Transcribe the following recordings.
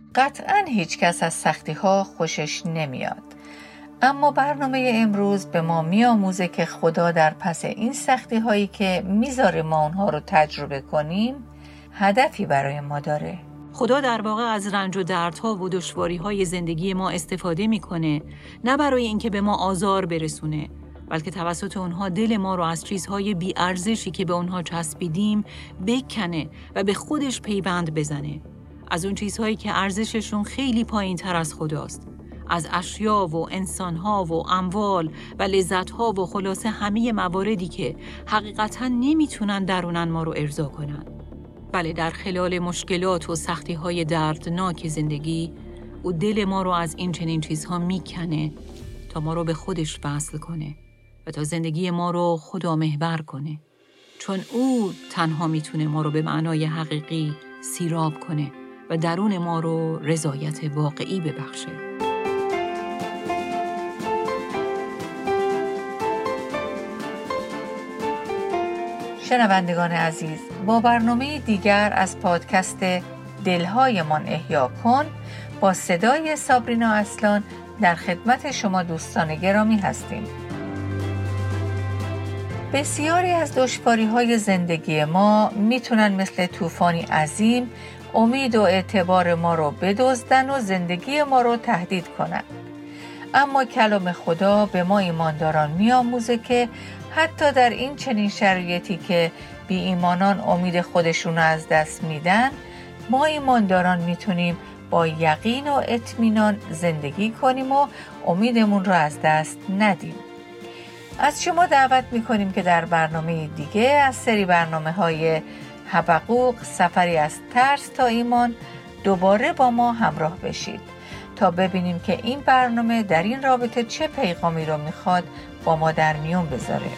قطعاً هیچ کس از سختی‌ها خوشش نمیاد. اما برنامه امروز به ما میآموزه که خدا در پس این سختی‌هایی که میذاره ما اونها رو تجربه کنیم، هدفی برای ما داره. خدا در واقع از رنج و دردها و دشواری‌های زندگی ما استفاده میکنه، نه برای اینکه به ما آزار برسونه، بلکه توسط اونها دل ما رو از چیزهای بی‌ارزشی که به اونها چسبیدیم بکنه و به خودش پیوند بزنه. از اون چیزهایی که ارزششون خیلی پایین‌تر از خداست. از اشیا و انسان‌ها و اموال و لذت‌ها و خلاصه همه مواردی که حقیقتاً نمیتونن درونن ما رو ارضا کنن. بله، در خلال مشکلات و سختی‌های دردناک زندگی، او دل ما رو از این چنین چیزها میکنه تا ما رو به خودش وصل کنه و تا زندگی ما رو خدا محور کنه. چون او تنها میتونه ما رو به معنای حقیقی سیراب کنه و درون ما رو رضایت واقعی ببخشه. شنوندگان عزیز، با برنامه دیگر از پادکست دلهایمان احیا کن با صدای سابرینا اصلان در خدمت شما دوستان گرامی هستیم. بسیاری از دشواری‌های زندگی ما میتونن مثل طوفانی عظیم امید و اعتبار ما رو بدزدن و زندگی ما رو تهدید کنن. اما کلام خدا به ما ایمانداران میآموزه که حتی در این چنین شرایطی که بی ایمانان امید خودشون رو از دست میدن، ما ایمانداران میتونیم با یقین و اطمینان زندگی کنیم و امیدمون رو از دست ندیم. از شما دعوت میکنیم که در برنامه دیگه از سری برنامه‌های حبقوق سفری از ترس تا ایمان دوباره با ما همراه بشید تا ببینیم که این برنامه در این رابطه چه پیغامی رو میخواد با ما در میون بذاره.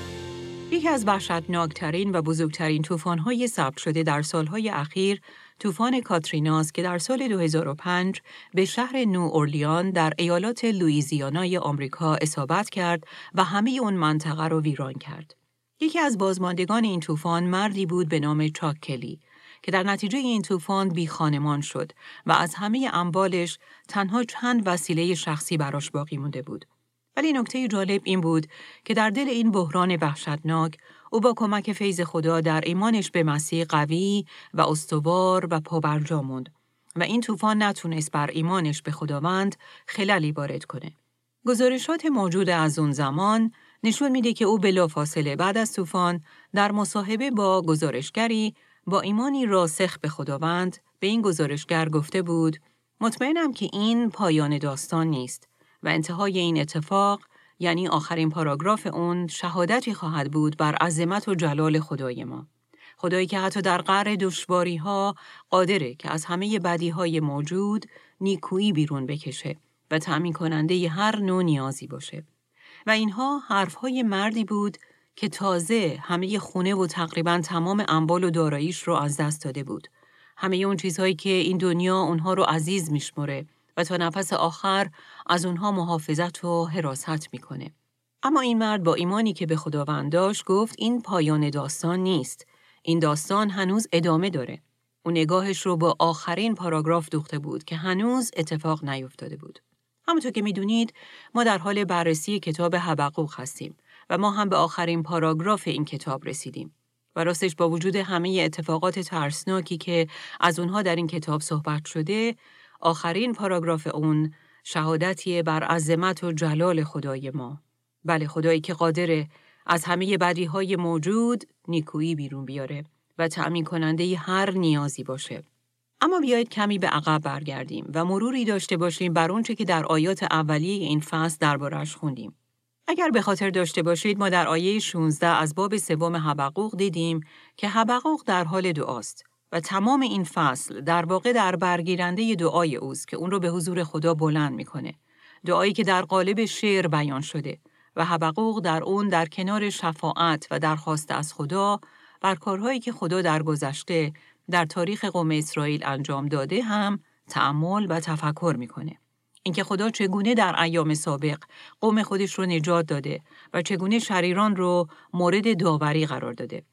یکی از وحشتناکترین و بزرگترین طوفان‌های ثبت شده در سالهای اخیر طوفان کاتریناست که در سال 2005 به شهر نو اورلیان در ایالات لوئیزیانای آمریکا اصابت کرد و همه اون منطقه رو ویران کرد. یکی از بازماندگان این طوفان مردی بود به نام چاک کلی که در نتیجه این طوفان بی خانمان شد و از همه اموالش تنها چند وسیله شخصی براش باقی مونده بود. ولی نکته جالب این بود که در دل این بحران وحشتناک او با کمک فیض خدا در ایمانش به مسیح قوی و استوار و پابرجا موند و این طوفان نتونست بر ایمانش به خداوند خللی وارد کنه. گزارشات موجود از اون زمان نشون میده که او بلافاصله بعد از طوفان در مصاحبه با گزارشگری با ایمانی راسخ به خداوند به این گزارشگر گفته بود: مطمئنم که این پایان داستان نیست و انتهای این اتفاق، یعنی آخرین پاراگراف اون، شهادتی خواهد بود بر عظمت و جلال خدای ما. خدایی که حتی در قعر دشواری‌ها قادره که از همه بدیهای موجود نیکویی بیرون بکشه و تأمین کننده هر نوع نیازی باشه. و اینها حرفهای مردی بود که تازه همه خونه و تقریباً تمام اموال و داراییش رو از دست داده بود. همه اون چیزهایی که این دنیا اونها رو عزیز میشمره و تا نفس آخر از اونها محافظت و حراست میکنه. اما این مرد با ایمانی که به خداوند داشت گفت این پایان داستان نیست. این داستان هنوز ادامه داره. اون نگاهش رو با آخرین پاراگراف دوخته بود که هنوز اتفاق نیفتاده بود. همونطور که میدونید ما در حال بررسی کتاب حبقوق هستیم و ما هم به آخرین پاراگراف این کتاب رسیدیم. و راستش با وجود همه اتفاقات ترسناکی که از اونها در این کتاب صحبت شده، آخرین پاراگراف اون شهادتیه بر عظمت و جلال خدای ما. بله، خدایی که قادره از همه بدیهای موجود نیکویی بیرون بیاره و تأمین کننده هر نیازی باشه. اما بیایید کمی به عقب برگردیم و مروری داشته باشیم بر اونچه که در آیات اولیه این فصل درباره‌اش خوندیم. اگر به خاطر داشته باشید ما در آیه 16 از باب 3 حبقوق دیدیم که حبقوق در حال دعاست و تمام این فصل در واقع در برگیرنده دعای اوست که اون رو به حضور خدا بلند میکنه. دعایی که در قالب شعر بیان شده و حبقوق در اون در کنار شفاعت و درخواست از خدا بر کارهایی که خدا در گذشته در تاریخ قوم اسرائیل انجام داده هم تأمل و تفکر میکنه. اینکه خدا چگونه در ایام سابق قوم خودش رو نجات داده و چگونه شریران رو مورد داوری قرار داده.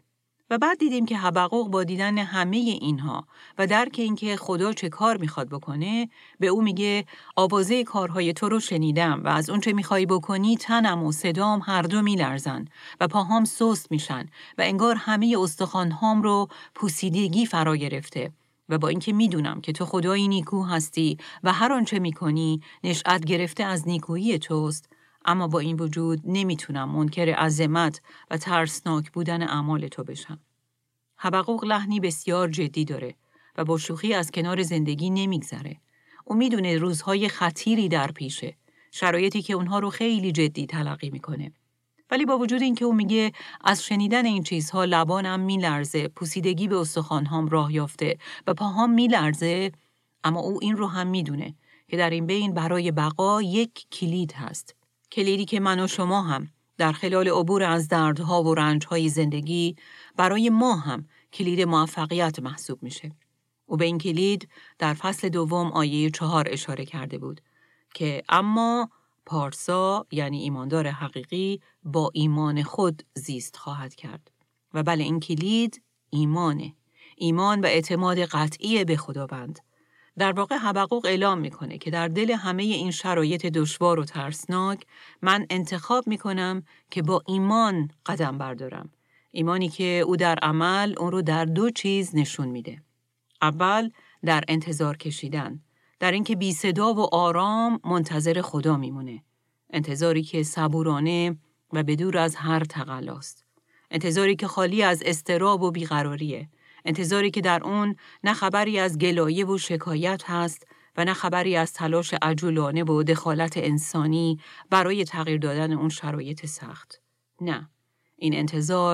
و بعد دیدیم که حبقوق با دیدن همه اینها و درک اینکه خدا چه کار میخواد بکنه، به او میگه آوازه کارهای تو رو شنیدم و از اون چه میخوای بکنی تنم و صدام هر دو میلرزن و پاهام سست میشن و انگار همه استخوانهام رو پوسیدگی فرا گرفته. و با اینکه میدونم که تو خدای نیکو هستی و هر آنچه میکنی نشأت گرفته از نیکویی توست، اما با این وجود نمیتونم منکر عظمت و ترسناک بودن اعمال تو بشم. حبقوق لحنی بسیار جدی داره و با شوخی از کنار زندگی نمیگذره. او میدونه روزهای خطیری در پیشه، شرایطی که اونها رو خیلی جدی تلقی میکنه. ولی با وجود اینکه او میگه از شنیدن این چیزها لبانم میلرزه، پوسیدگی به استخوانهام راه یافته و پاهام میلرزه، اما او این رو هم میدونه که در این بین برای بقا یک کلید هست. کلیدی که من و شما هم در خلال عبور از دردها و رنجهای زندگی برای ما هم کلید موفقیت محسوب میشه. او به این کلید در فصل 2 آیه 4 اشاره کرده بود که اما پارسا یعنی ایماندار حقیقی با ایمان خود زیست خواهد کرد. و بله این کلید ایمانه. ایمان و اعتماد قطعی به خداوند. در واقع حبقوق اعلام میکنه که در دل همه این شرایط دشوار و ترسناک من انتخاب میکنم که با ایمان قدم بردارم. ایمانی که او در عمل اون رو در 2 چیز نشون میده. اول در انتظار کشیدن، در اینکه بی صدا و آرام منتظر خدا میمونه. انتظاری که صبورانه و بدور از هر تقلاست. انتظاری که خالی از اضطراب و بیقراریه. انتظاری که در اون نه خبری از گلایه و شکایت هست و نه خبری از تلاش عجولانه و دخالت انسانی برای تغییر دادن اون شرایط سخت. نه، این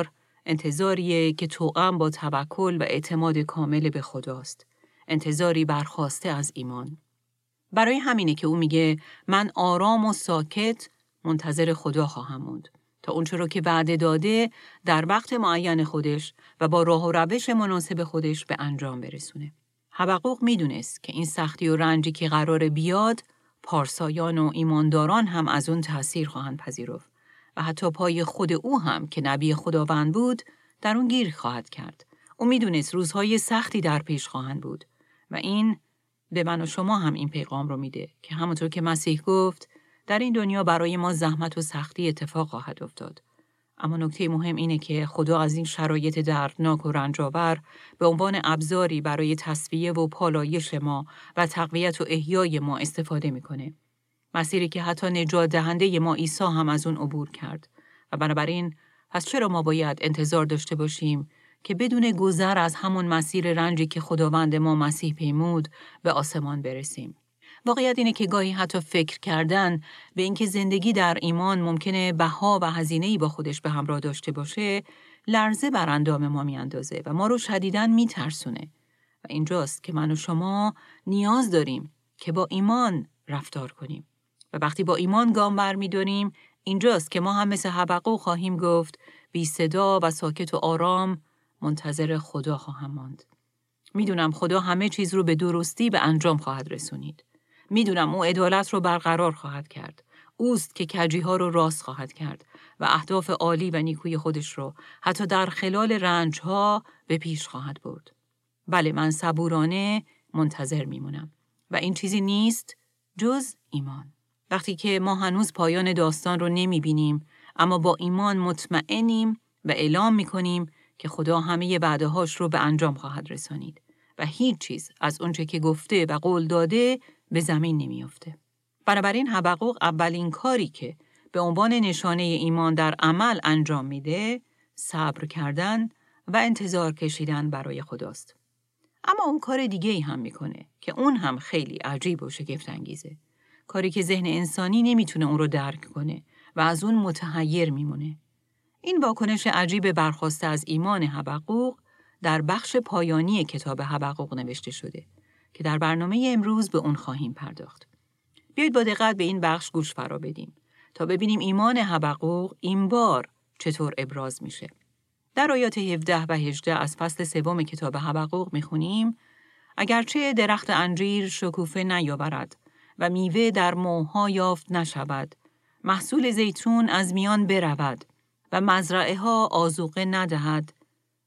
انتظاریه که توأم با توکل و اعتماد کامل به خداست. انتظاری برخاسته از ایمان. برای همینه که او میگه من آرام و ساکت منتظر خدا خواهم موند تا اونچه رو که وعده داده در وقت معین خودش و با راه و روش مناسب خودش به انجام برسونه. حبقوق میدونست که این سختی و رنجی که قرار بیاد، پارسایان و ایمانداران هم از اون تأثیر خواهند پذیرفت و حتی پای خود او هم که نبی خداوند بود در اون گیر خواهد کرد. او میدونست روزهای سختی در پیش خواهند بود و این به من و شما هم این پیغام رو میده که همونطور که مسیح گفت در این دنیا برای ما زحمت و سختی اتفاق خواهد افتاد. اما نکته مهم اینه که خدا از این شرایط دردناک و رنجاور به عنوان ابزاری برای تصفیه و پالایش ما و تقویت و احیای ما استفاده میکنه. مسیری که حتی نجات دهنده ما عیسی هم از اون عبور کرد و بنابراین پس چرا ما باید انتظار داشته باشیم که بدون گذر از همون مسیر رنجی که خداوند ما مسیح پیمود به آسمان برسیم؟ واقعیت اینه که گاهی حتی فکر کردن به اینکه زندگی در ایمان ممکنه بها و هزینه‌ای با خودش به همراه داشته باشه، لرزه بر اندام ما میاندازه و ما رو شدیداً میترسونه. و اینجاست که من و شما نیاز داریم که با ایمان رفتار کنیم. و وقتی با ایمان گام برمی‌داریم، اینجاست که ما هم مثل حبقوق خواهیم گفت بی صدا و ساکت و آرام منتظر خدا خواهم ماند. میدونم خدا همه چیز رو به درستی به انجام خواهد رسونید. میدونم او عدالت رو برقرار خواهد کرد. اوست که کجی‌ها رو راست خواهد کرد و اهداف عالی و نیکوی خودش رو حتی در خلال رنج‌ها به پیش خواهد برد. بله، من صبورانه منتظر میمونم و این چیزی نیست جز ایمان. وقتی که ما هنوز پایان داستان رو نمیبینیم اما با ایمان مطمئنیم و اعلام میکنیم که خدا همه وعده‌هاش رو به انجام خواهد رسانید و هیچ چیز از اونچه که گفته و قول داده به زمین نمیافته. بنابراین حبقوق اولین کاری که به عنوان نشانه ایمان در عمل انجام میده، صبر کردن و انتظار کشیدن برای خداست. اما اون کار دیگه‌ای هم میکنه که اون هم خیلی عجیب و شگفت انگیزه. کاری که ذهن انسانی نمیتونه اون رو درک کنه و از اون متحیر میمونه. این واکنش عجیب برخواسته از ایمان حبقوق در بخش پایانی کتاب حبقوق نوشته شده که در برنامه امروز به اون خواهیم پرداخت. بیایید با دقت به این بخش گوش فرا بدیم تا ببینیم ایمان حبقوق این بار چطور ابراز میشه. در آیات 17 و 18 از فصل 3 کتاب حبقوق میخونیم: اگرچه درخت انجیر شکوفه نیاورد و میوه در موها یافت نشود، محصول زیتون از میان برود و مزرعه ها آذوقه ندهد،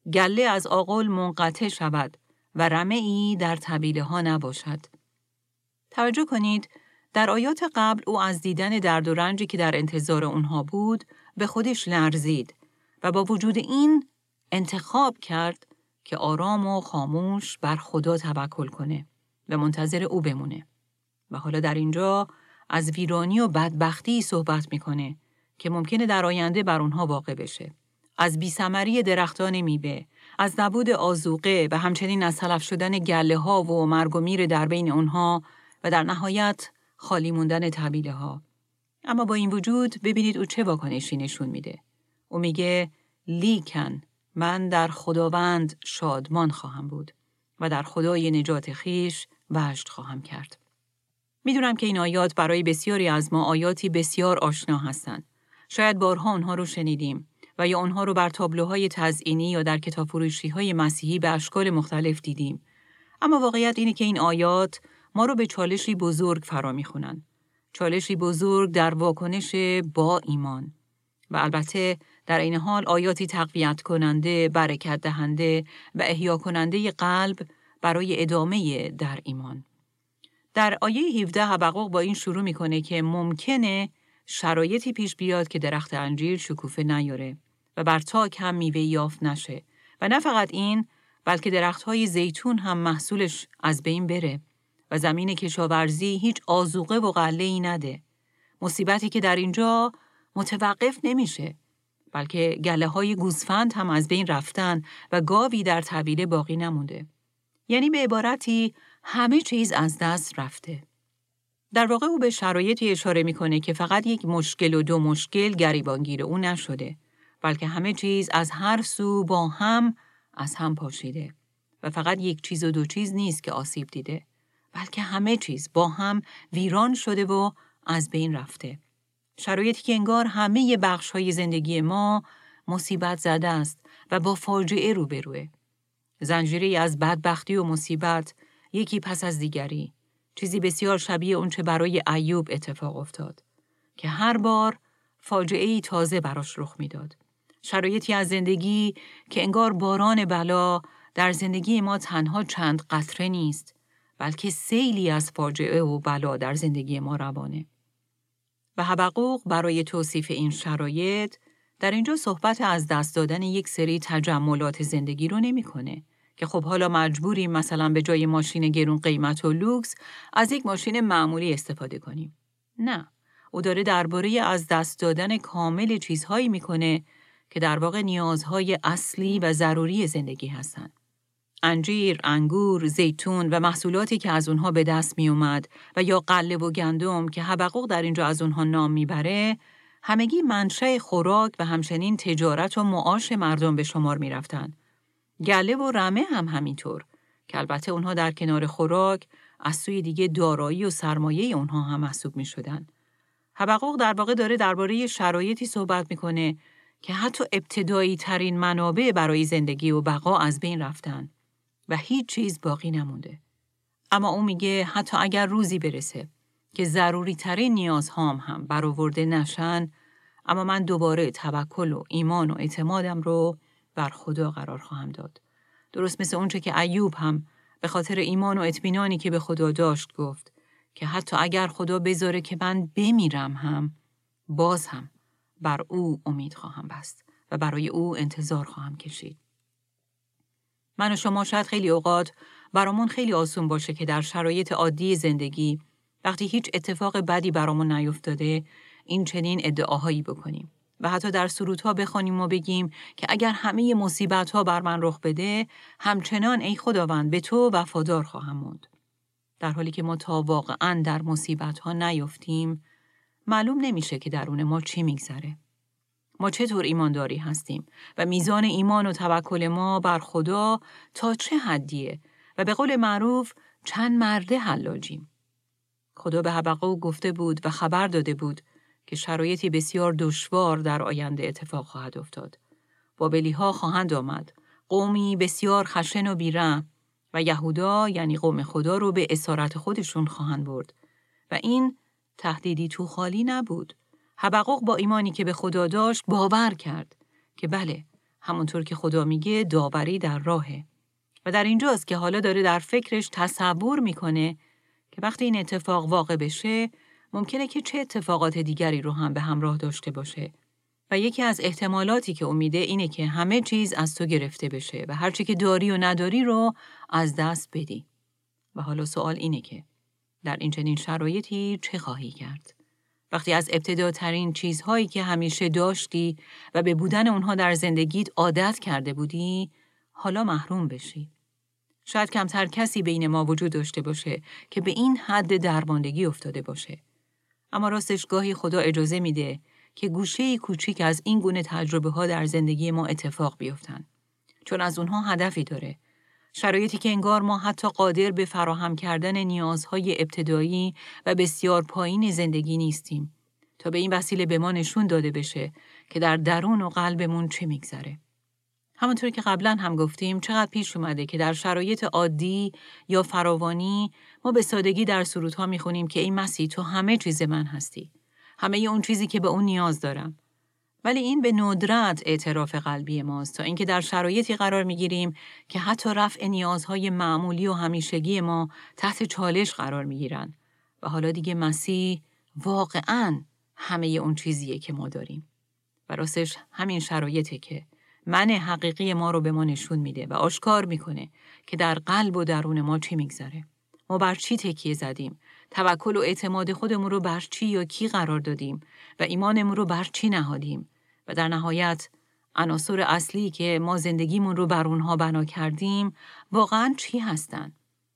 گله از آغل منقطع شود و رمه‌ای در طویله ها نباشد. توجه کنید، در آیات قبل او از دیدن درد و رنجی که در انتظار اونها بود به خودش لرزید و با وجود این انتخاب کرد که آرام و خاموش بر خدا توکل کنه و منتظر او بمونه. و حالا در اینجا از ویرانی و بدبختی صحبت میکنه که ممکنه در آینده بر اونها واقع بشه. از بی‌ثمری درختان میوه، از نبود آذوقه و همچنین از تلف شدن گله ها و مرگ و میر در بین اونها و در نهایت خالی موندن طویله ها. اما با این وجود ببینید او چه واکنشی نشون میده. او میگه لیکن من در خداوند شادمان خواهم بود و در خدای نجات خیش وجد خواهم کرد. میدونم که این آیات برای بسیاری از ما آیاتی بسیار آشنا هستند. شاید بارها اونها رو شنیدیم و یا اونها رو بر تابلوهای تزئینی یا در کتابفروشی‌های مسیحی به اشکال مختلف دیدیم. اما واقعیت اینه که این آیات ما رو به چالشی بزرگ فرا میخونن. چالشی بزرگ در واکنش با ایمان. و البته در این حال آیاتی تقویت کننده، برکت دهنده و احیا کننده قلب برای ادامه در ایمان. در آیه 17 حبقوق با این شروع میکنه که ممکنه شرایطی پیش بیاد که درخت انجیر شکوفه نیاره و بر تاک هم میوه یافت نشه و نه فقط این، بلکه درختهای زیتون هم محصولش از بین بره و زمین کشاورزی هیچ آذوقه و غله‌ای نده. مصیبتی که در اینجا متوقف نمیشه، بلکه گله‌های گوسفند هم از بین رفتن و گاوی در طویله باقی نمونده. یعنی به عبارتی همه چیز از دست رفته. در واقع او به شرایطی اشاره میکنه که فقط یک مشکل و دو مشکل گریبانگیر او نشده، بلکه همه چیز از هر سو با هم از هم پاشیده و فقط یک چیز و دو چیز نیست که آسیب دیده، بلکه همه چیز با هم ویران شده و از بین رفته. شرایطی که انگار همه بخش‌های زندگی ما مصیبت زده است و با فاجعه روبروه. زنجیری از بدبختی و مصیبت، یکی پس از دیگری، چیزی بسیار شبیه اون چه برای ایوب اتفاق افتاد که هر بار فاجعه‌ای تازه براش رخ میداد. شرایطی از زندگی که انگار باران بلا در زندگی ما تنها چند قطره نیست، بلکه سیلی از فاجعه و بلا در زندگی ما روانه. و حبقوق برای توصیف این شرایط در اینجا صحبت از دست دادن یک سری تجملات زندگی رو نمی‌کنه که خب حالا مجبوریم مثلا به جای ماشین گرون قیمت و لوکس از یک ماشین معمولی استفاده کنیم. نه، او داره درباره از دست دادن کامل چیزهایی میکنه که در واقع نیازهای اصلی و ضروری زندگی هستن. انجیر، انگور، زیتون و محصولاتی که از اونها به دست می اومد و یا غله و گندم که حبقوق در اینجا از اونها نام میبره، همگی منشأ خوراک و همچنین تجارت و معاش مردم به شمار می رفتن. گله و رمه هم همینطور که البته اونها در کنار خوراک از سوی دیگه دارایی و سرمایه اونها هم محسوب می شدن. حبقوق در واقع داره درباره شرایطی صحبت میکنه که حتی ابتدایی ترین منابع برای زندگی و بقا از بین رفتن و هیچ چیز باقی نمونده. اما او میگه حتی اگر روزی برسه که ضروری ترین نیازهام هم برآورده نشن، اما من دوباره توکل و ایمان و اعتمادم رو بر خدا قرار خواهم داد. درست مثل اونچه که ایوب هم به خاطر ایمان و اطمینانی که به خدا داشت گفت که حتی اگر خدا بذاره که من بمیرم هم، باز هم بر او امید خواهم بست و برای او انتظار خواهم کشید. من و شما شاید خیلی اوقات برامون خیلی آسون باشه که در شرایط عادی زندگی وقتی هیچ اتفاق بدی برامون نیفتاده این چنین ادعاهایی بکنیم و حتی در سرودها بخوانیم و بگیم که اگر همه مصیبت‌ها بر من رخ بده همچنان ای خداوند به تو وفادار خواهم موند. در حالی که ما تا واقعاً در مصیبت‌ها نیفتیم معلوم نمیشه که درون ما چی میگذره. ما چطور ایمانداری هستیم و میزان ایمان و توکل ما بر خدا تا چه حدیه و به قول معروف چند مرده حلاجیم. خدا به حبقوق گفته بود و خبر داده بود که شرایطی بسیار دشوار در آینده اتفاق خواهد افتاد. بابلی‌ها خواهند آمد، قومی بسیار خشن و بی‌رحم و یهودا یعنی قوم خدا رو به اسارت خودشون خواهند برد و این تهدیدی تو خالی نبود. حبقوق با ایمانی که به خدا داشت باور کرد که بله، همونطور که خدا میگه داوری در راهه. و در اینجاست که حالا داره در فکرش تصور میکنه که وقتی این اتفاق واقع بشه ممکنه که چه اتفاقات دیگری رو هم به همراه داشته باشه. و یکی از احتمالاتی که امیده اینه که همه چیز از تو گرفته بشه و هرچی که داری و نداری رو از دست بدی. و حالا سوال اینه که در این چنین شرایطی چه خواهی کرد؟ وقتی از ابتداترین چیزهایی که همیشه داشتی و به بودن اونها در زندگیت عادت کرده بودی، حالا محروم بشی. شاید کمتر کسی بین ما وجود داشته باشه که به این حد درماندگی افتاده باشه. اما راستش گاهی خدا اجازه میده که گوشه کوچیک از این گونه تجربه ها در زندگی ما اتفاق بیفتن. چون از اونها هدفی داره. شرایطی که انگار ما حتی قادر به فراهم کردن نیازهای ابتدایی و بسیار پایین زندگی نیستیم تا به این وسیله به ما نشون داده بشه که در درون و قلبمون چه میگذره. همونطور که قبلا هم گفتیم چقدر پیش اومده که در شرایط عادی یا فراوانی ما به سادگی در سرودها میخونیم که ای مسیح تو همه چیز من هستی. همه اون چیزی که به اون نیاز دارم. ولی این به ندرت اعتراف قلبی ماست تا اینکه در شرایطی قرار میگیریم که حتی رفع نیازهای معمولی و همیشگی ما تحت چالش قرار میگیرن و حالا دیگه مسیح واقعاً همه اون چیزیه که ما داریم. و راستش همین شرایطه که من حقیقی ما رو به ما نشون میده و آشکار میکنه که در قلب و درون ما چی میگذره. ما بر چی تکیه زدیم؟ توکل و اعتماد خودمون رو بر چی یا کی قرار دادیم و ایمانمون رو بر چی نهادیم؟ و در نهایت عناصر اصلی که ما زندگیمون رو بر اونها بنا کردیم واقعاً چی هستن؟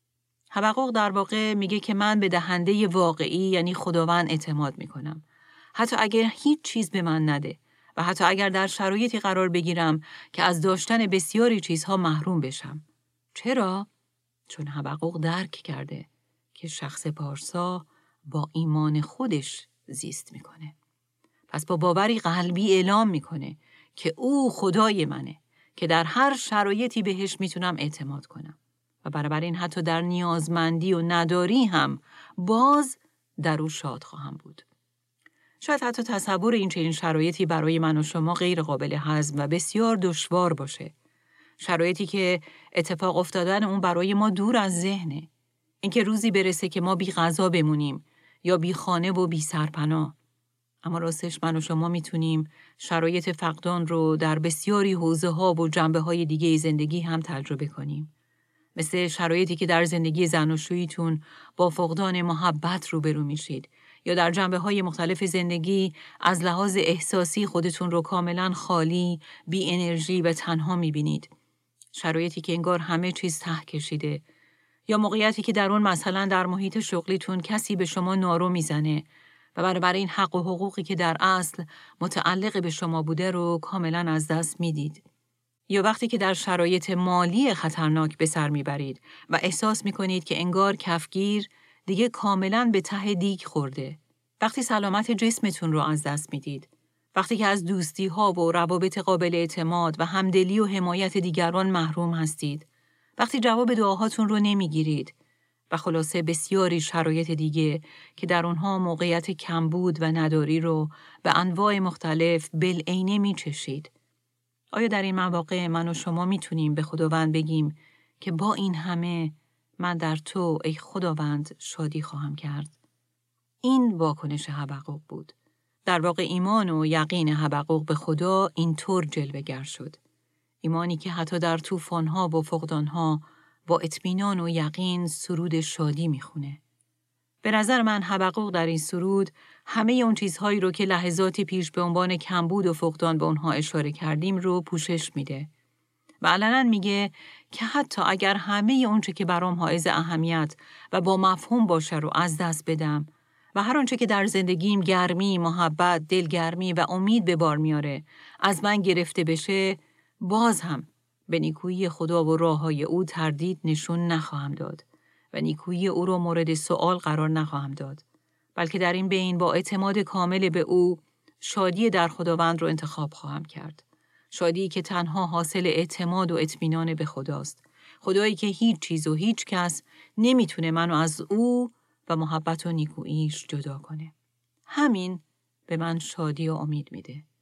حبقوق در واقع میگه که من به دهنده واقعی یعنی خداوند اعتماد میکنم. حتی اگر هیچ چیز به من نده و حتی اگر در شرایطی قرار بگیرم که از داشتن بسیاری چیزها محروم بشم. چرا؟ چون حبقوق درک کرده که شخص پارسا با ایمان خودش زیست میکنه. پس با باوری قلبی اعلام میکنه که او خدای منه که در هر شرایطی بهش میتونم اعتماد کنم و بنابراین حتی در نیازمندی و نداری هم باز در او شاد خواهم بود. شاید حتی تصور این چنین شرایطی برای من و شما غیر قابل هضم و بسیار دشوار باشه. شرایطی که اتفاق افتادن اون برای ما دور از ذهنه. اینکه روزی برسه که ما بی غذا بمونیم یا بی خانه و بی سرپناه. اما راستش من و شما میتونیم شرایط فقدان رو در بسیاری حوزه ها و جنبه های دیگه زندگی هم تجربه کنیم. مثل شرایطی که در زندگی زناشوییتون با فقدان محبت روبرو میشید یا در جنبه‌های مختلف زندگی از لحاظ احساسی خودتون رو کاملاً خالی، بی انرژی و تنها می‌بینید. شرایطی که انگار همه چیز ته کشیده یا موقعیتی که در اون مثلا در محیط شغلیتون کسی به شما نارو میزنه و بنابراین حق و حقوقی که در اصل متعلق به شما بوده رو کاملاً از دست میدید. یا وقتی که در شرایط مالی خطرناک به سر میبرید و احساس میکنید که انگار کفگیر دیگه کاملاً به ته دیگ خورده. وقتی سلامت جسمتون رو از دست میدید. وقتی که از دوستی ها و روابط قابل اعتماد و همدلی و حمایت دیگران محروم هستید. وقتی جواب دعاهاتون رو نمیگیرید. و خلاصه بسیاری شرایط دیگه که در اونها موقعیت کمبود و نداری رو به انواع مختلف بالعینه میچشید. آیا در این مواقع من و شما میتونیم به خداوند بگیم که با این همه من در تو ای خداوند شادی خواهم کرد؟ این واکنش حبقوق بود. در واقع ایمان و یقین حبقوق به خدا اینطور جلوه‌گر شد. ایمانی که حتی در طوفان‌ها و فقدان‌ها با اطمینان و یقین سرود شادی میخونه. به نظر من حبقوق در این سرود همه اون چیزهایی رو که لحظاتی پیش به عنوان کمبود و فقدان به اونها اشاره کردیم رو پوشش میده. و علنا میگه که حتی اگر همه اون چه که برام حائز اهمیت و با مفهوم باشه رو از دست بدم و هر آنچه که در زندگیم گرمی، محبت، دلگرمی و امید به بار میاره از من گرفته بشه، باز هم به نیکویی خدا و راههای او تردید نشون نخواهم داد و نیکویی او رو مورد سوال قرار نخواهم داد، بلکه در این بین با اعتماد کامل به او شادی در خداوند رو انتخاب خواهم کرد. شادی که تنها حاصل اعتماد و اطمینان به خداست. خدایی که هیچ چیز و هیچ کس نمیتونه منو از او و محبت و نیکوییش جدا کنه. همین به من شادی و امید میده.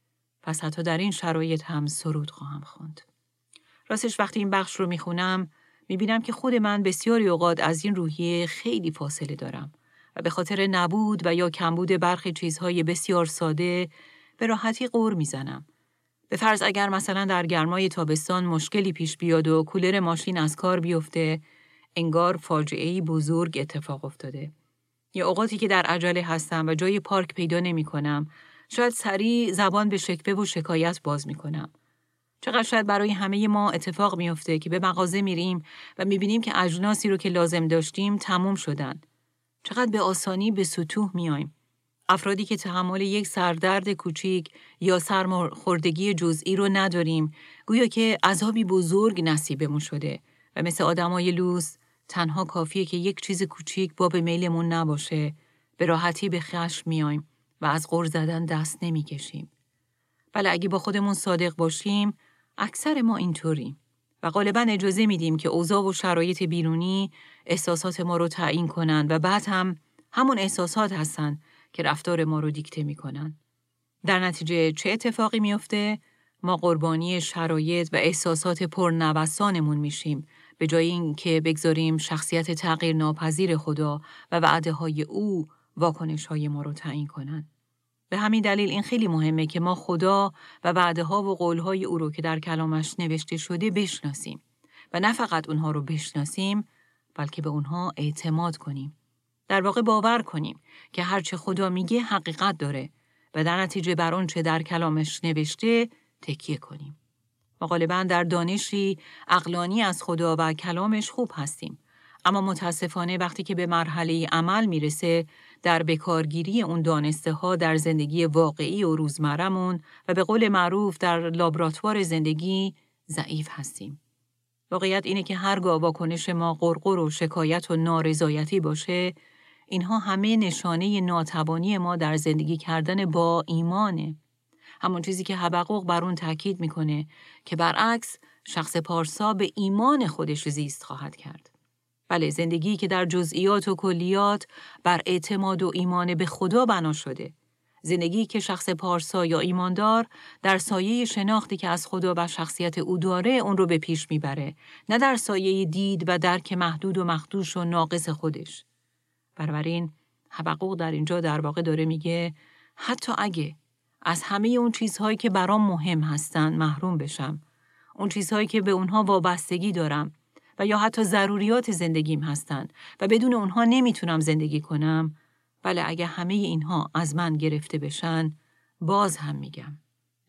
پس حتی در این شرایط هم سرود خواهم خواند. راستش وقتی این بخش رو میخونم میبینم که خود من بسیاری اوقات از این روحیه خیلی فاصله دارم و به خاطر نبود و یا کمبود برخی چیزهای بسیار ساده به راحتی غر میزنم. به فرض اگر مثلا در گرمای تابستان مشکلی پیش بیاد و کولر ماشین از کار بیفته، انگار فاجعه‌ای بزرگ اتفاق افتاده. یا اوقاتی که در عجله هستم و جای پارک پیدا نمی‌کنم، شاید سریع زبان به شکوه و شکایت باز می‌کنم. چقدر شاید برای همه ما اتفاق میفته که به مغازه میریم و می‌بینیم که اجناسی رو که لازم داشتیم تموم شدن. چقدر به آسانی به سطوح میایم. افرادی که تحمل یک سردرد کوچیک یا سرماخوردگی جزئی رو نداریم، گویا که عذابی بزرگ نصیبمون شده و مثل آدمای لوس تنها کافیه که یک چیز کوچیک باب میلمون نباشه، به راحتی به خشم میایم و از غر زدن دست نمیکشیم. بله، اگه با خودمون صادق باشیم، اکثر ما اینطوریم و غالباً اجازه میدیم که اوضاع و شرایط بیرونی احساسات ما رو تعیین کنن و بعد هم همون احساسات هستن که رفتار ما رو دیکته میکنن. در نتیجه چه اتفاقی میفته؟ ما قربانی شرایط و احساسات پرنوسانمون میشیم، به جای اینکه بگذاریم شخصیت تغییر ناپذیر خدا و وعده های او واکنش های ما رو تعیین کنن. به همین دلیل این خیلی مهمه که ما خدا و وعده ها و قول های او رو که در کلامش نوشته شده بشناسیم و نه فقط اونها رو بشناسیم، بلکه به اونها اعتماد کنیم. در واقع باور کنیم که هرچه خدا میگه حقیقت داره و در نتیجه بر اون چه در کلامش نوشته تکیه کنیم. ما غالباً در دانشی عقلانی از خدا و کلامش خوب هستیم، اما متاسفانه وقتی که به مرحله عمل میرسه، در بکارگیری اون دانسته ها در زندگی واقعی و روزمرمون و به قول معروف در لابراتوار زندگی ضعیف هستیم. واقعیت اینه که هرگاه واکنش ما غرغر و شکایت و نارضایتی باشه، اینها همه نشانه ناتوانی ما در زندگی کردن با ایمانه. همون چیزی که حبقوق بر اون تاکید میکنه که برعکس شخص پارسا به ایمان خودش زیست خواهد کرد. بله، زندگی که در جزئیات و کلیات بر اعتماد و ایمان به خدا بنا شده. زندگی که شخص پارسا یا ایماندار در سایه شناختی که از خدا و شخصیت او داره اون رو به پیش میبره، نه در سایه دید و درک محدود و مخدوش و ناقص خودش. بنابراین حبقوق در اینجا در واقع داره میگه حتی اگه از همه اون چیزهایی که برام مهم هستن محروم بشم، اون چیزهایی که به اونها وابستگی دارم و یا حتی ضروریات زندگیم هستن و بدون اونها نمیتونم زندگی کنم، بله اگه همه اینها از من گرفته بشن، باز هم میگم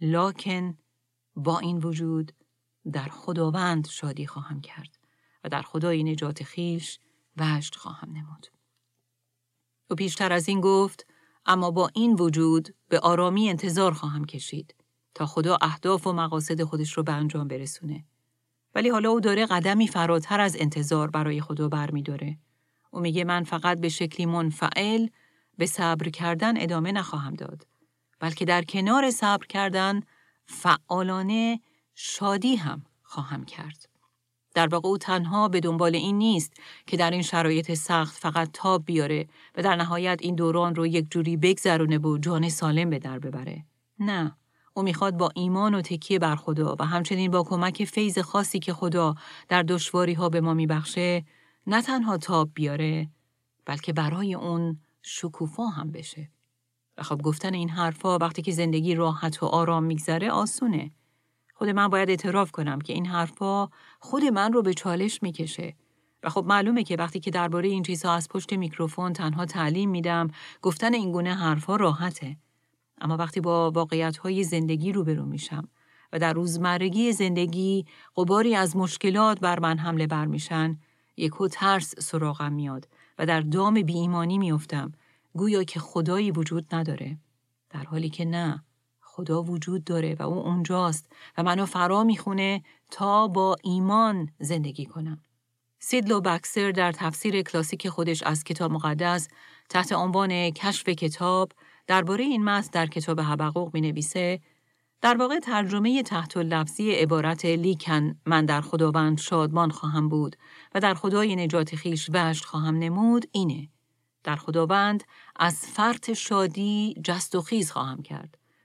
لکن با این وجود در خداوند شادی خواهم کرد و در خدای نجات خویش وجد خواهم نمود. و پیشتر از این گفت اما با این وجود به آرامی انتظار خواهم کشید تا خدا اهداف و مقاصد خودش رو به انجام برسونه. ولی حالا او داره قدمی فراتر از انتظار برای خدا برمی‌داره. او میگه من فقط به شکلی منفعل به صبر کردن ادامه نخواهم داد، بلکه در کنار صبر کردن فعالانه شادی هم خواهم کرد. در واقع او تنها به دنبال این نیست که در این شرایط سخت فقط تاب بیاره و در نهایت این دوران رو یک جوری بگذرونه و جان سالم به در ببره. نه، او میخواد با ایمان و تکیه بر خدا و همچنین با کمک فیض خاصی که خدا در دشواری ها به ما میبخشه نه تنها تاب بیاره، بلکه برای اون شکوفا هم بشه. و خب گفتن این حرفا وقتی که زندگی راحت و آرام میگذره آسونه. خود من باید اعتراف کنم که این حرفا خود من رو به چالش میکشه. و خب معلومه که وقتی که درباره این چیزها از پشت میکروفون تنها تعلیم میدم، گفتن این گونه حرفا راحته. اما وقتی با واقعیت‌های زندگی روبرو میشم و در روزمرگی زندگی غباری از مشکلات بر من حمله بر میشن، یکو ترس سراغم میاد و در دام بی‌ایمانی میافتم، گویا که خدایی وجود نداره. در حالی که نه، خدا وجود داره و او اونجاست و منو فرا میخونه تا با ایمان زندگی کنم. سیدلو بکسر در تفسیر کلاسیک خودش از کتاب مقدس تحت عنوان کشف کتاب درباره این متن در کتاب حبقوق می‌نویسه در واقع ترجمه تحت اللفظی عبارت لیکن من در خداوند شادمان خواهم بود و در خدای نجات خویش وجد خواهم نمود اینه: در خداوند از فرط شادی جست و خیز خواهم کرد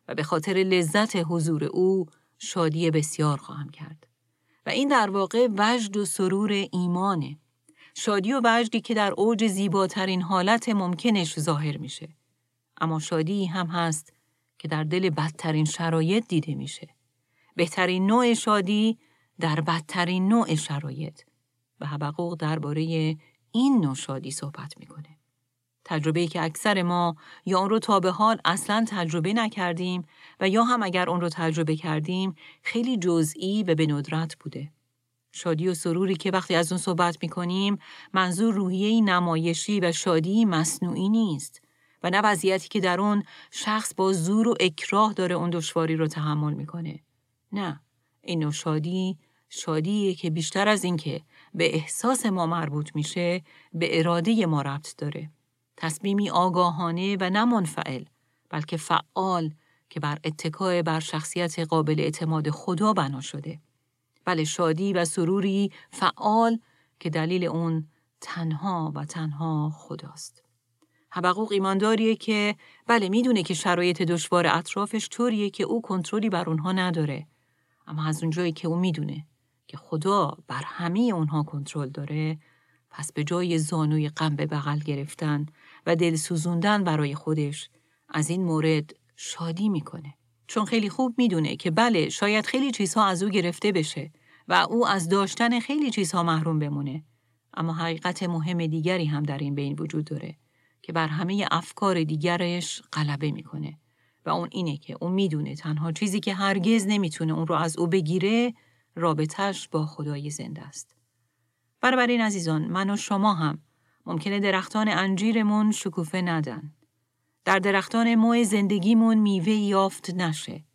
و به خاطر لذت حضور او شادی بسیار خواهم کرد. و این در واقع وجد و سرور ایمانه. شادی و وجدی که در اوج زیباترین حالت ممکنش ظاهر میشه. اما شادی هم هست که در دل بدترین شرایط دیده میشه. بهترین نوع شادی در بدترین نوع شرایط. و حبقوق درباره این نوع شادی صحبت میکنه. تجربه‌ای که اکثر ما یا اون رو تا به حال اصلاً تجربه نکردیم و یا هم اگر اون رو تجربه کردیم خیلی جزئی و به ندرت بوده. شادی و سروری که وقتی از اون صحبت میکنیم منظور روحیه‌ای نمایشی و شادی مصنوعی نیست و نه وضعیتی که در اون شخص با زور و اکراه داره اون دشواری رو تحمل میکنه. نه، این نوع شادی شادیه که بیشتر از این که به احساس ما مربوط میشه به اراده ما ربط داره. تصمیمی آگاهانه و نه منفعل بلکه فعال که بر اتکای بر شخصیت قابل اعتماد خدا بنا شده. بله، شادی و سروری فعال که دلیل اون تنها و تنها خداست. حبقوق ایمانداریه که بله میدونه که شرایط دشوار اطرافش طوریه که او کنترلی بر اونها نداره، اما از اونجایی که او میدونه که خدا بر همه اونها کنترل داره، پس به جای زانوی غم به بغل گرفتن و دل سوزوندن برای خودش از این مورد شادی میکنه. چون خیلی خوب میدونه که بله شاید خیلی چیزها از او گرفته بشه و او از داشتن خیلی چیزها محروم بمونه، اما حقیقت مهم دیگری هم در این بین وجود داره که بر همه افکار دیگرش غلبه میکنه و اون اینه که اون میدونه تنها چیزی که هرگز نمیتونه اون رو از او بگیره رابطه‌اش با خدای زنده است. بنابراین عزیزان، من و شما هم ممکنه درختان انجیرمون شکوفه ندن. در درختان موی زندگیمون میوه یافت نشه.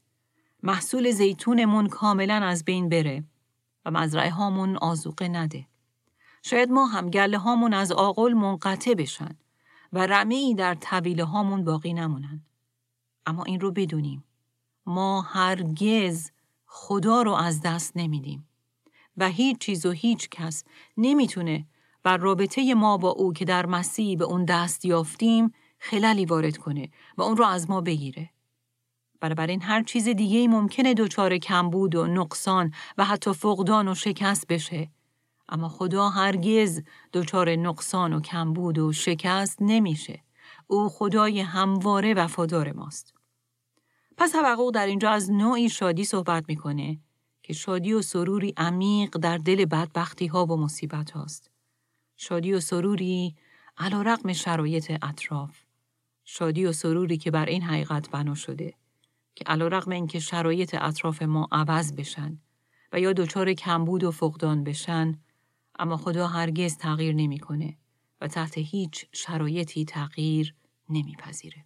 محصول زیتونمون کاملا از بین بره و مزرعه هامون آذوقه نده. شاید ما هم گله هامون از آغل منقطع بشن و رمه‌ای در طویله هامون باقی نمونن. اما این رو بدونیم، ما هرگز خدا رو از دست نمیدیم و هیچ چیز و هیچ کس نمیتونه بر رابطه ما با او که در مسیح به اون دست یافتیم خللی وارد کنه و اون رو از ما بگیره. بنابراین هر چیز دیگه‌ای ممکنه دچار کمبود و نقصان و حتی فقدان و شکست بشه، اما خدا هرگز دچار نقصان و کمبود و شکست نمیشه. او خدای همواره وفادار ماست. پس حبقوق در اینجا از نوعی شادی صحبت میکنه که شادی و سروری عمیق در دل بدبختی ها و مصیبت هاست. شادی و سروری علیرغم شرایط اطراف. شادی و سروری که بر این حقیقت بنا شده که علیرغم اینکه شرایط اطراف ما عوض بشن و یا دچار کمبود و فقدان بشن، اما خدا هرگز تغییر نمیکنه و تحت هیچ شرایطی تغییر نمیپذیره.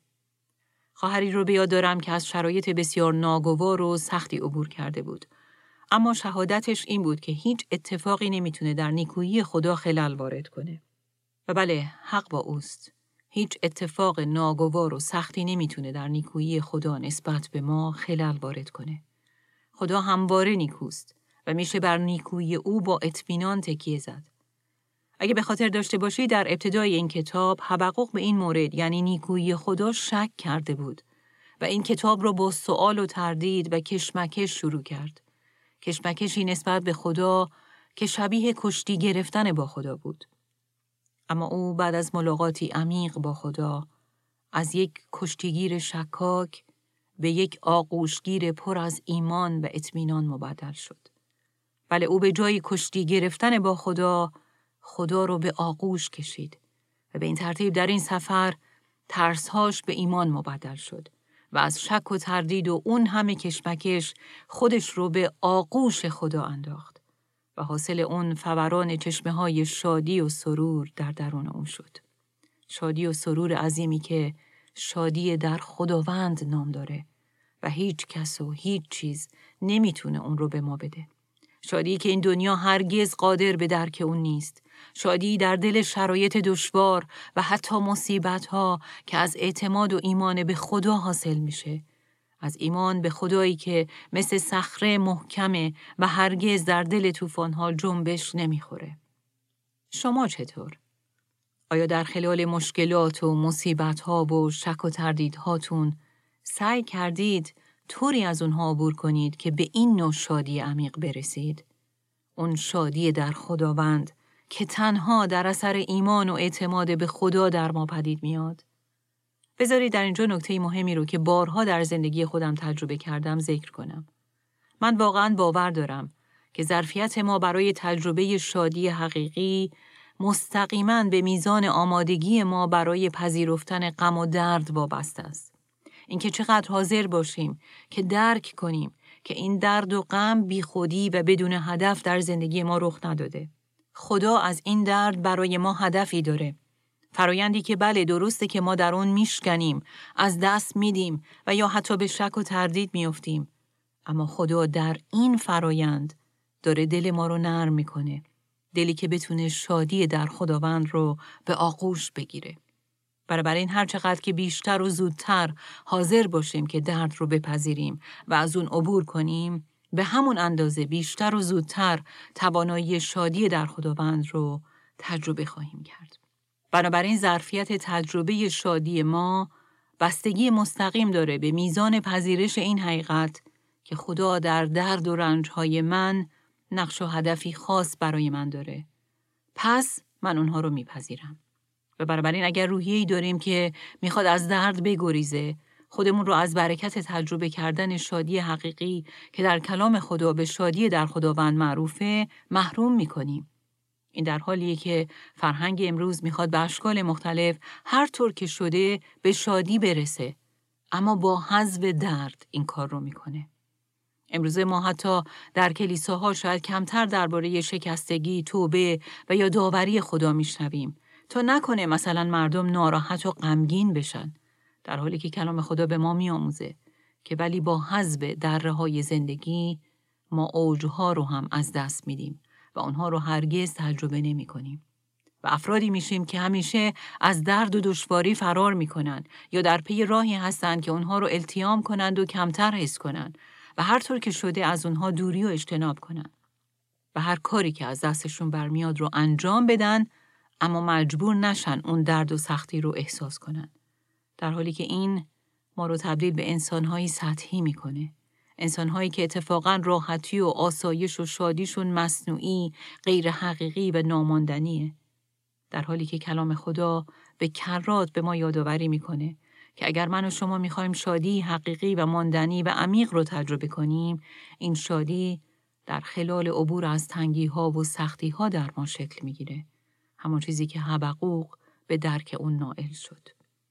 خواهری رو به یاد دارم که از شرایط بسیار ناگوار و سختی عبور کرده بود، اما شهادتش این بود که هیچ اتفاقی نمیتونه در نیکویی خدا خلل وارد کنه. و بله، حق با اوست. هیچ اتفاق ناگوار و سختی نمیتونه در نیکویی خدا نسبت به ما خلل وارد کنه. خدا همواره نیکوست و میشه بر نیکویی او با اطمینان تکیه زد. اگه به خاطر داشته باشی در ابتدای این کتاب حبقوق به این مورد یعنی نیکویی خدا شک کرده بود و این کتاب رو با سؤال و تردید و کشمکش شروع کرد. کشمکشی نسبت به خدا که شبیه کشتی گرفتن با خدا بود. اما او بعد از ملاقاتی عمیق با خدا از یک کشتیگیر شکاک به یک آغوشگیر پر از ایمان و اطمینان مبدل شد. بله، او به جای کشتی گرفتن با خدا، خدا رو به آغوش کشید و به این ترتیب در این سفر ترسهاش به ایمان مبدل شد و از شک و تردید و اون همه کشمکش خودش رو به آغوش خدا انداخت و حاصل اون فوران چشمه‌های شادی و سرور در درون اون شد. شادی و سرور عظیمی که شادی در خداوند نام داره و هیچ کس و هیچ چیز نمیتونه اون رو به ما بده. شادی که این دنیا هرگز قادر به درک اون نیست. شادی در دل شرایط دشوار و حتی مصیبت‌ها که از اعتماد و ایمان به خدا حاصل میشه. از ایمان به خدایی که مثل صخره محکمه و هرگز در دل طوفان‌ها جنبش نمیخوره. شما چطور؟ آیا در خلال مشکلات و مصیبت‌ها و شک و تردیدهاتون سعی کردید طوری از اونها عبور کنید که به این نوع شادی عمیق برسید. اون شادی در خداوند که تنها در اثر ایمان و اعتماد به خدا در ما پدید میاد. بذارید در اینجا نکته مهمی رو که بارها در زندگی خودم تجربه کردم ذکر کنم. من واقعاً باور دارم که ظرفیت ما برای تجربه شادی حقیقی مستقیماً به میزان آمادگی ما برای پذیرفتن غم و درد وابسته است. اینکه چقدر حاضر باشیم که درک کنیم که این درد و غم بیخودی و بدون هدف در زندگی ما رخ نداده. خدا از این درد برای ما هدفی داره. فرایندی که بله درسته که ما در اون میشکنیم، از دست میدیم و یا حتی به شک و تردید میافتیم. اما خدا در این فرایند داره دل ما رو نرم میکنه. دلی که بتونه شادی در خداوند رو به آغوش بگیره. بنابراین هر چقدر که بیشتر و زودتر حاضر باشیم که درد رو بپذیریم و از اون عبور کنیم، به همون اندازه بیشتر و زودتر توانایی شادی در خداوند رو تجربه خواهیم کرد. بنابراین ظرفیت تجربه شادی ما بستگی مستقیم داره به میزان پذیرش این حقیقت که خدا در درد و رنجهای من نقش و هدفی خاص برای من داره. پس من اونها رو میپذیرم. و بنابراین اگر روحیه‌ای داریم که میخواد از درد بگریزه، خودمون رو از برکت تجربه کردن شادی حقیقی که در کلام خدا به شادی در خداوند معروفه محروم میکنیم. این در حالیه که فرهنگ امروز میخواد به اشکال مختلف هر طور که شده به شادی برسه، اما با حذف درد این کار رو میکنه. امروزه ما حتی در کلیساها شاید کمتر درباره شکستگی، توبه و یا داوری خدا میشنویم تا نکنه مثلا مردم ناراحت و غمگین بشن، در حالی که کلام خدا به ما میآموزه که ولی با حذف دره‌های زندگی ما اوجها رو هم از دست میدیم و اونها رو هرگز تجربه نمی کنیم. و افرادی میشیم که همیشه از درد و دشواری فرار میکنن یا در پی راهی هستند که اونها رو التیام کنند و کمتر حس کنند و هر طور که شده از اونها دوری و اجتناب کنند و هر کاری که از دستشون برمیاد رو انجام بدن، اما مجبور نشن اون درد و سختی رو احساس کنن. در حالی که این ما رو تبدیل به انسان‌های سطحی میکنه. انسان‌هایی که اتفاقاً راحتی و آسایش و شادیشون مصنوعی، غیر حقیقی و ناماندنیه. در حالی که کلام خدا به کرات به ما یادآوری میکنه که اگر من و شما میخوایم شادی حقیقی و ماندنی و عمیق رو تجربه کنیم، این شادی در خلال عبور از تنگی‌ها و سختی‌ها در ما شکل میگیره. همون چیزی که حبقوق به درک اون نائل شد.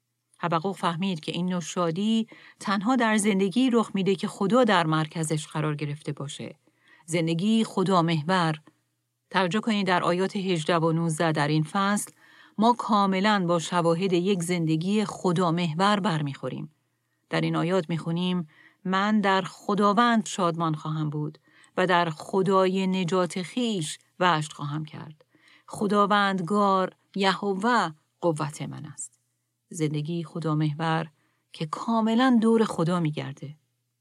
حبقوق فهمید که این نوع شادی تنها در زندگی رخ میده که خدا در مرکزش قرار گرفته باشه. زندگی خدا محور. توجه کنید در آیات 18 و 19 در این فصل ما کاملاً با شواهد یک زندگی خدا محور برمیخوریم. در این آیات میخونیم من در خداوند شادمان خواهم بود و در خدای نجات خیش وجد خواهم کرد. خداوندگار یهوه قوت من است. زندگی خدا محور که کاملاً دور خدا میگرده.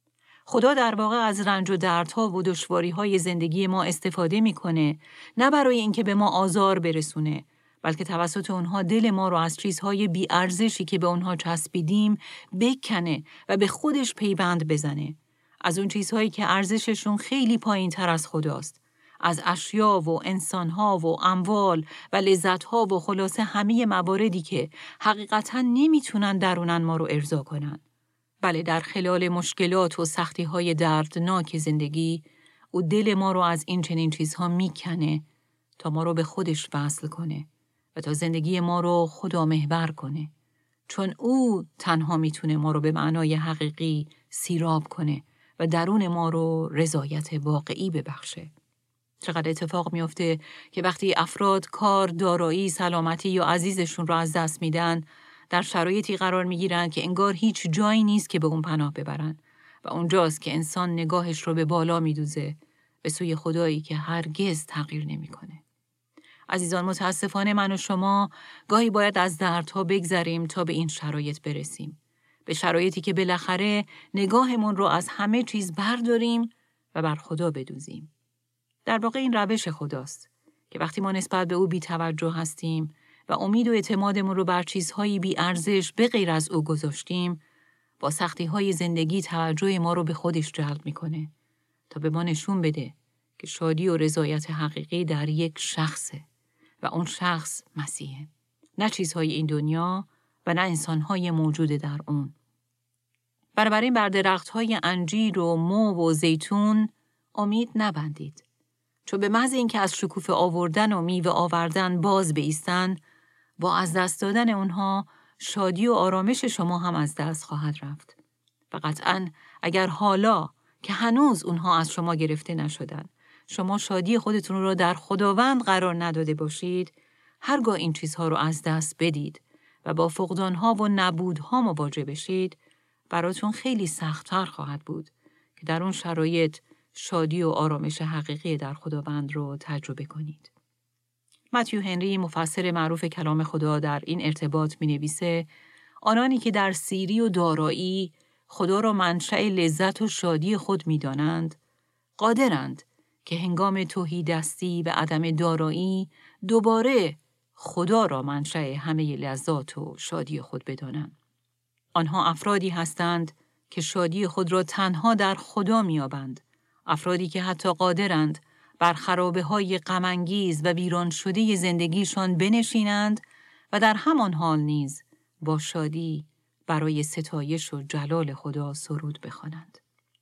خدا در واقع از رنج و دردها و دشواری‌های زندگی ما استفاده میکنه، نه برای اینکه به ما آزار برسونه، بلکه توسط اونها دل ما رو از چیزهای بی‌ارزشی که به اونها چسبیدیم بکنه و به خودش پیوند بزنه. از اون چیزهایی که ارزششون خیلی پایین‌تر از خداست. از اشیا و انسانها و اموال و لذتها و خلاصه همه مواردی که حقیقتاً نمیتونن درونن ما رو ارضا کنن. بله در خلال مشکلات و سختی‌های دردناک زندگی او دل ما رو از این چنین چیزها میکنه تا ما رو به خودش وصل کنه و تا زندگی ما رو خدا محور کنه، چون او تنها میتونه ما رو به معنای حقیقی سیراب کنه و درون ما رو رضایت واقعی ببخشه. چقدر اتفاق میفته که وقتی افراد کار، دارایی، سلامتی یا عزیزشون رو از دست میدن، در شرایطی قرار میگیرن که انگار هیچ جایی نیست که به اون پناه ببرن و اونجاست که انسان نگاهش رو به بالا میدوزه به سوی خدایی که هرگز تغییر نمیکنه. عزیزان متاسفانه من و شما گاهی باید از دردها بگذریم تا به این شرایط برسیم. به شرایطی که بالاخره نگاهمون رو از همه چیز برداریم و بر خدا بدوزیم. در واقع این روش خداست که وقتی ما نسبت به او بی‌توجه هستیم و امید و اعتمادمون رو بر چیزهایی بی‌ارزش به غیر از او گذاشتیم، با سختی‌های زندگی توجه ما رو به خودش جلب میکنه تا به ما نشون بده که شادی و رضایت حقیقی در یک شخصه و اون شخص مسیحه. نه چیزهای این دنیا و نه انسانهای موجود در اون. بنابراین بر درخت‌های انجیر و مو و زیتون امید نبندید. چون به محض اینکه از شکوفه آوردن و میوه آوردن باز بایستن، با از دست دادن اونها شادی و آرامش شما هم از دست خواهد رفت. و قطعاً اگر حالا که هنوز اونها از شما گرفته نشدن، شما شادی خودتون رو در خداوند قرار نداده باشید، هرگاه این چیزها رو از دست بدید و با فقدانها و نبودها مواجه بشید، براتون خیلی سخت‌تر خواهد بود که در اون شرایط شادی و آرامش حقیقی در خداوند رو تجربه کنید. متیو هنری مفسر معروف کلام خدا در این ارتباط می‌نویسه آنانی که در سیری و دارایی خدا را منشأ لذت و شادی خود می‌دانند، قادرند که هنگام تهیدستی و عدم دارایی دوباره خدا را منشأ همه لذات و شادی خود بدانند. آنها افرادی هستند که شادی خود را تنها در خدا می‌یابند. افرادی که حتی قادرند بر خرابه‌های غم‌انگیز و ویران شده زندگیشان بنشینند و در همان حال نیز با شادی برای ستایش و جلال خدا سرود بخوانند.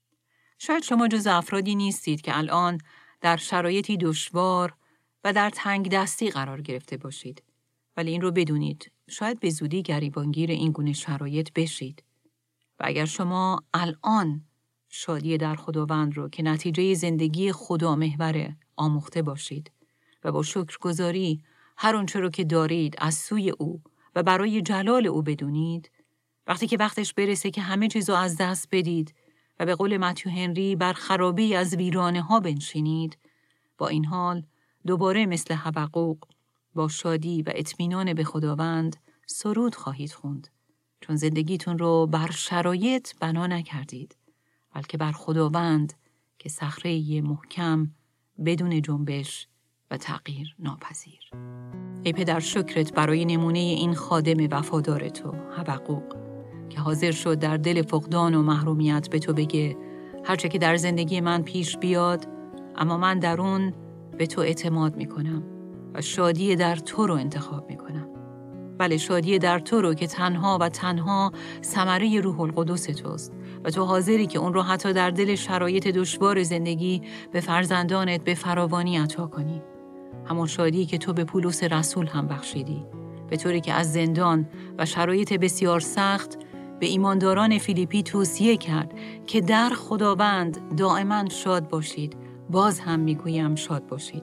شاید شما جز افرادی نیستید که الان در شرایطی دشوار و در تنگ دستی قرار گرفته باشید. ولی این رو بدونید، شاید به زودی گریبانگیر این گونه شرایط بشید. و اگر شما الان شادی در خداوند رو که نتیجه زندگی خدا محور آموخته باشید و با شکرگزاری هر آنچه رو که دارید از سوی او و برای جلال او بدونید، وقتی که وقتش برسه که همه چیزو از دست بدید و به قول متیو هنری بر خرابی از ویرانه ها بنشینید، با این حال دوباره مثل حبقوق با شادی و اطمینان به خداوند سرود خواهید خوند، چون زندگیتون رو بر شرایط بنا نکردید، بلکه بر خداوند که صخره محکم بدون جنبش و تغییر ناپذیر. ای پدر، شکرت برای نمونه این خادم وفادار تو، حبقوق، که حاضر شد در دل فقدان و محرومیت به تو بگه هرچه که در زندگی من پیش بیاد، اما من در اون به تو اعتماد میکنم و شادی در تو رو انتخاب میکنم. بله، شادی در تو رو که تنها و تنها ثمره روح القدس توست و تو حاضری که اون رو حتی در دل شرایط دشوار زندگی به فرزندانت به فراوانی عطا کنی. همون شادی که تو به پولس رسول هم بخشیدی، به طوری که از زندان و شرایط بسیار سخت به ایمانداران فیلیپی توصیه کرد که در خداوند دائما شاد باشید. باز هم میگویم شاد باشید.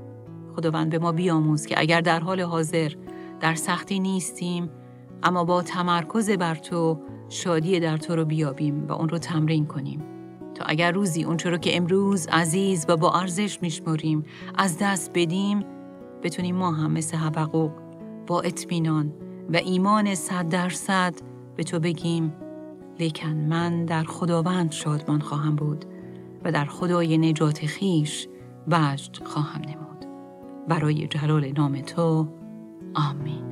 خداوند به ما بیاموز که اگر در حال حاضر در سختی نیستیم، اما با تمرکز بر تو شادی در تو رو بیابیم و اون رو تمرین کنیم تا اگر روزی اونچه رو که امروز عزیز و با ارزش میشمریم از دست بدیم، بتونیم ما هم مثل حبقوق با اطمینان و ایمان 100% به تو بگیم لیکن من در خداوند شادمان خواهم بود و در خدای نجات خیش وجد خواهم نمود. برای جلال نام تو، آمین.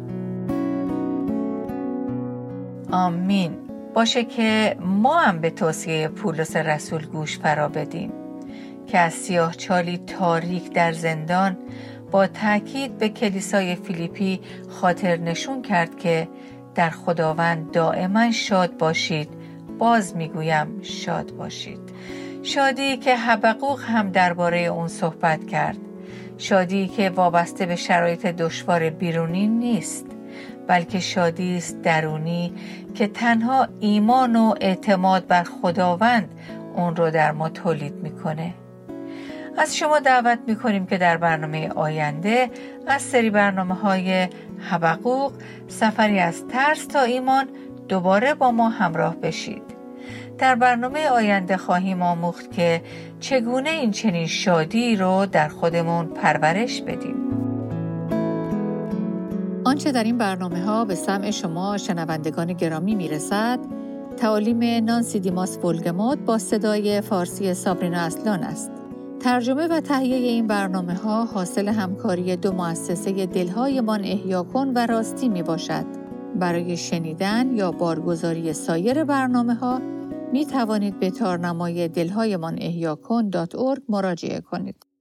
آمین. باشه که ما هم به توصیه پولس رسول گوش فرا بدیم که از سیاهچالی تاریک در زندان با تأکید به کلیسای فیلیپی خاطر نشون کرد که در خداوند دائما شاد باشید. باز میگویم شاد باشید. شادی که حبقوق هم درباره اون صحبت کرد. شادی که وابسته به شرایط دشوار بیرونی نیست، بلکه شادی است درونی که تنها ایمان و اعتماد بر خداوند اون رو در ما تولید میکنه. از شما دعوت میکنیم که در برنامه آینده از سری برنامه‌های حبقوق، سفری از ترس تا ایمان، دوباره با ما همراه بشید. در برنامه آینده خواهیم آموخت که چگونه این چنین شادی رو در خودمون پرورش بدیم. آنچه در این برنامه‌ها به سمع شما شنوندگان گرامی میرسد، تعالیم نانسی دیماس ولگموت با صدای فارسی سابرینا اصلان است. ترجمه و تهیه این برنامه‌ها حاصل همکاری دو مؤسسه دل‌هایمان احیا کن و راستی میباشد. برای شنیدن یا بارگزاری سایر برنامه‌ها می توانید به تارنمای دلهایمان احیا کن .org مراجعه کنید.